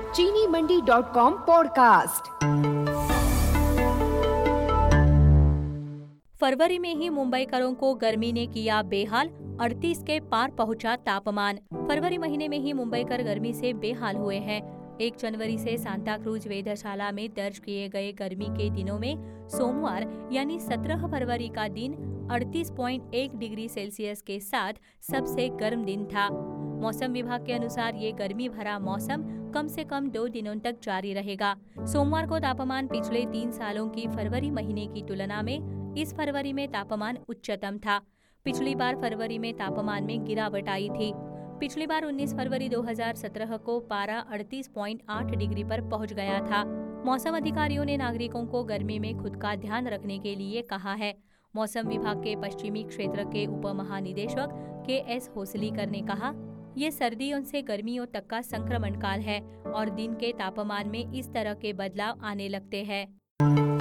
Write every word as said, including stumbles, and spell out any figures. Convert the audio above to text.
चीनी Mandi dot com podcast. फरवरी में ही मुंबईकरों को गर्मी ने किया बेहाल, अड़तीस के पार पहुंचा तापमान। फरवरी महीने में ही मुंबईकर गर्मी से बेहाल हुए हैं। एक जनवरी से सांता क्रूज वेधशाला में दर्ज किए गए गर्मी के दिनों में सोमवार यानी सत्रह फरवरी का दिन अड़तीस पॉइंट एक डिग्री सेल्सियस के साथ सबसे गर्म दिन था। मौसम विभाग के अनुसार ये गर्मी भरा मौसम कम से कम दो दिनों तक जारी रहेगा। सोमवार को तापमान पिछले तीन सालों की फरवरी महीने की तुलना में इस फरवरी में तापमान उच्चतम था। पिछली बार फरवरी में तापमान में गिरावट आई थी। पिछली बार उन्नीस फरवरी दो हज़ार सत्रह को पारा अड़तीस पॉइंट आठ डिग्री पर पहुंच गया था। मौसम अधिकारियों ने नागरिकों को गर्मी में खुद का ध्यान रखने के लिए कहा है। मौसम विभाग के पश्चिमी क्षेत्र के उप महानिदेशक के एस होसलीकर ने कहा, ये सर्दियों से गर्मियों तक का संक्रमण काल है और दिन के तापमान में इस तरह के बदलाव आने लगते हैं।